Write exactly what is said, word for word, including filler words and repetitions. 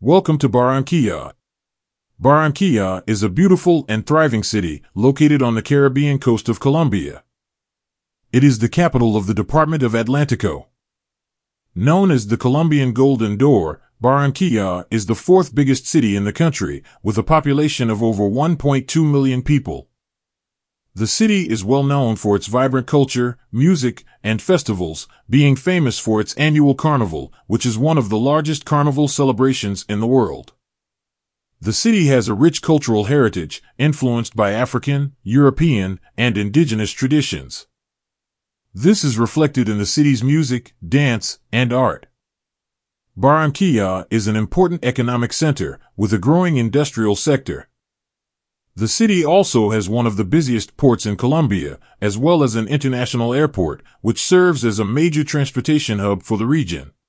Welcome to Barranquilla. Barranquilla is a beautiful and thriving city located on the Caribbean coast of Colombia. It is the capital of the department of Atlántico. Known as the Colombian Golden Door, Barranquilla is the fourth biggest city in the country, with a population of over one point two million people. The city is well known for its vibrant culture, music, and festivals, being famous for its annual carnival, which is one of the largest carnival celebrations in the world. The city has a rich cultural heritage, influenced by African, European, and indigenous traditions. This is reflected in the city's music, dance, and art. Barranquilla is an important economic center, with a growing industrial sector. The city also has one of the busiest ports in Colombia, as well as an international airport, which serves as a major transportation hub for the region.